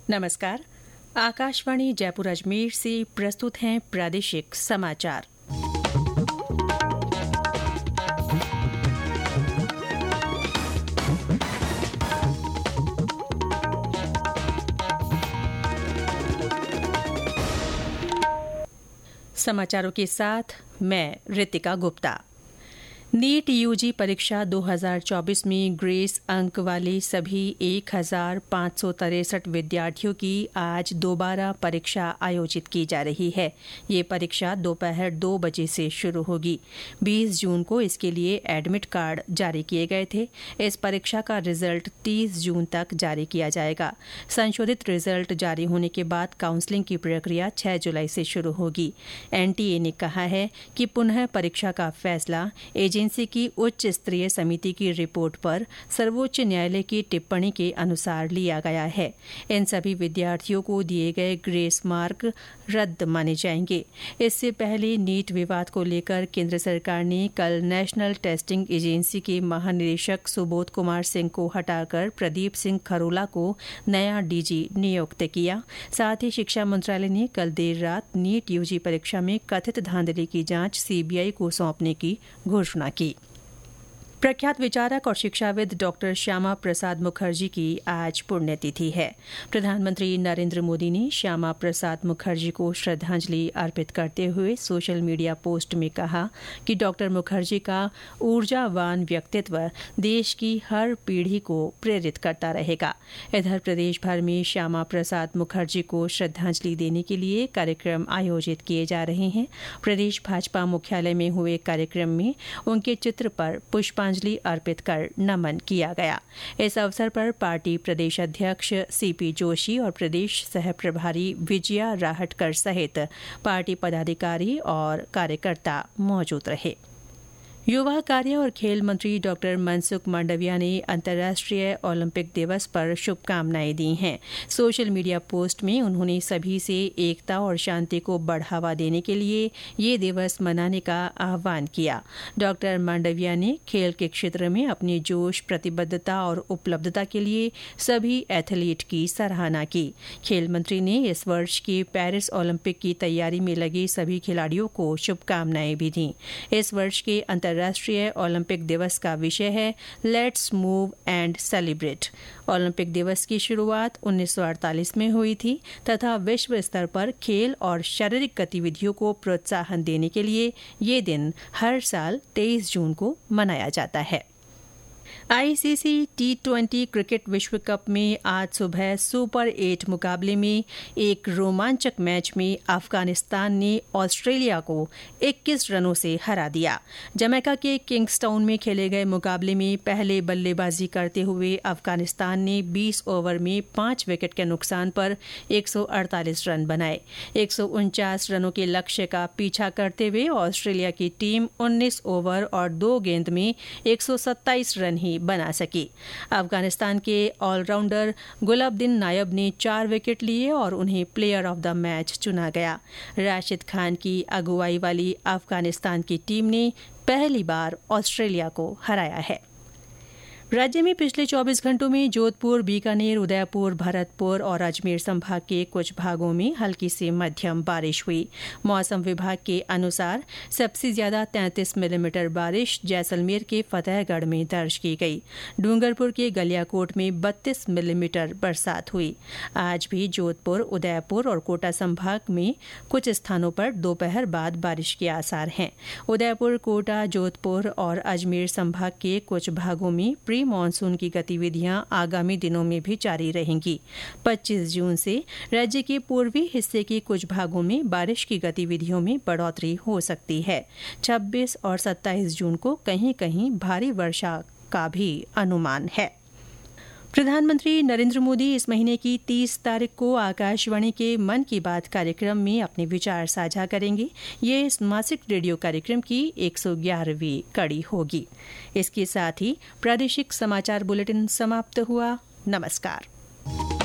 नमस्कार। आकाशवाणी जयपुर अजमेर से प्रस्तुत हैं प्रादेशिक समाचार। समाचारों के साथ मैं रितिका गुप्ता। नीट यूजी परीक्षा 2024 में ग्रेस अंक वाले सभी 1563 विद्यार्थियों की आज दोबारा परीक्षा आयोजित की जा रही है। ये परीक्षा दोपहर 2 बजे से शुरू होगी। 20 जून को इसके लिए एडमिट कार्ड जारी किए गए थे। इस परीक्षा का रिजल्ट 30 जून तक जारी किया जाएगा। संशोधित रिजल्ट जारी होने के बाद काउंसलिंग की प्रक्रिया 6 जुलाई से शुरू होगी। एनटीए ने कहा है कि पुनः परीक्षा का फैसला एजेंसी की उच्च स्तरीय समिति की रिपोर्ट पर सर्वोच्च न्यायालय की टिप्पणी के अनुसार लिया गया है। इन सभी विद्यार्थियों को दिए गए ग्रेस मार्क रद्द माने जाएंगे। इससे पहले नीट विवाद को लेकर केंद्र सरकार ने कल नेशनल टेस्टिंग एजेंसी के महानिदेशक सुबोध कुमार सिंह को हटाकर प्रदीप सिंह खरोला को नया डीजी नियुक्त किया। साथ ही शिक्षा मंत्रालय ने कल देर रात नीट यूजी परीक्षा में कथित धांधली की जांच सीबीआई को सौंपने की घोषणा की। प्रख्यात विचारक और शिक्षाविद डॉक्टर श्यामा प्रसाद मुखर्जी की आज पुण्यतिथि है। प्रधानमंत्री नरेंद्र मोदी ने श्यामा प्रसाद मुखर्जी को श्रद्धांजलि अर्पित करते हुए सोशल मीडिया पोस्ट में कहा कि डॉक्टर मुखर्जी का ऊर्जावान व्यक्तित्व देश की हर पीढ़ी को प्रेरित करता रहेगा। इधर प्रदेश भर में श्यामा प्रसाद मुखर्जी को श्रद्धांजलि देने के लिए कार्यक्रम आयोजित किए जा रहे हैं। प्रदेश भाजपा मुख्यालय में हुए कार्यक्रम में उनके चित्र पर पुष्पांजलि अर्पित कर नमन किया गया। इस अवसर पर पार्टी प्रदेश अध्यक्ष सीपी जोशी और प्रदेश सह प्रभारी विजया राहटकर सहित पार्टी पदाधिकारी और कार्यकर्ता मौजूद रहे। युवा कार्य और खेल मंत्री डॉक्टर मनसुख मांडविया ने अंतर्राष्ट्रीय ओलंपिक दिवस पर शुभकामनाएं दी हैं। सोशल मीडिया पोस्ट में उन्होंने सभी से एकता और शांति को बढ़ावा देने के लिए ये दिवस मनाने का आह्वान किया। डॉक्टर मांडविया ने खेल के क्षेत्र में अपनी जोश, प्रतिबद्धता और उपलब्धता के लिए सभी एथलीट की सराहना की। खेल मंत्री ने इस वर्ष के पेरिस ओलंपिक की तैयारी में लगे सभी खिलाड़ियों को शुभकामनाएं भी दी। इस वर्ष के राष्ट्रीय ओलंपिक दिवस का विषय है let's move and celebrate. Olympic दिवस की शुरुआत 1948 में हुई थी तथा विश्व स्तर पर खेल और शारीरिक गतिविधियों को प्रोत्साहन देने के लिए ये दिन हर साल 23 जून को मनाया जाता है। आईसीसी T20 क्रिकेट विश्व कप में आज सुबह सुपर 8 मुकाबले में एक रोमांचक मैच में अफगानिस्तान ने ऑस्ट्रेलिया को 21 रनों से हरा दिया। जमैका के किंग्सटाउन में खेले गए मुकाबले में पहले बल्लेबाजी करते हुए अफगानिस्तान ने 20 ओवर में 5 विकेट के नुकसान पर 148 रन बनाए। 149 रनों के लक्ष्य का पीछा करते हुए ऑस्ट्रेलिया की टीम 19 ओवर और 2 गेंद में 127 रन ही बना सकी। अफगानिस्तान के ऑलराउंडर गुलाबदीन नायब ने 4 विकेट लिए और उन्हें प्लेयर ऑफ द मैच चुना गया। राशिद खान की अगुवाई वाली अफगानिस्तान की टीम ने पहली बार ऑस्ट्रेलिया को हराया है। राज्य में पिछले 24 घंटों में जोधपुर, बीकानेर, उदयपुर, भरतपुर और अजमेर संभाग के कुछ भागों में हल्की से मध्यम बारिश हुई। मौसम विभाग के अनुसार सबसे ज्यादा 33 मिलीमीटर बारिश जैसलमेर के फतेहगढ़ में दर्ज की गई। डूंगरपुर के गलियाकोट में 32 मिलीमीटर बरसात हुई। आज भी जोधपुर, उदयपुर और कोटा संभाग में कुछ स्थानों पर दोपहर बाद बारिश के आसार हैं। उदयपुर, कोटा, जोधपुर और अजमेर संभाग के कुछ भागों में प्री मानसून की गतिविधियां आगामी दिनों में भी जारी रहेंगी। 25 जून से राज्य के पूर्वी हिस्से के कुछ भागों में बारिश की गतिविधियों में बढ़ोतरी हो सकती है। 26 और 27 जून को कहीं कहीं भारी वर्षा का भी अनुमान है। प्रधानमंत्री नरेंद्र मोदी इस महीने की 30 तारीख को आकाशवाणी के मन की बात कार्यक्रम में अपने विचार साझा करेंगे। ये इस मासिक रेडियो कार्यक्रम की 111वीं कड़ी होगी। इसके साथ ही प्रादेशिक समाचार बुलेटिन समाप्त हुआ। नमस्कार।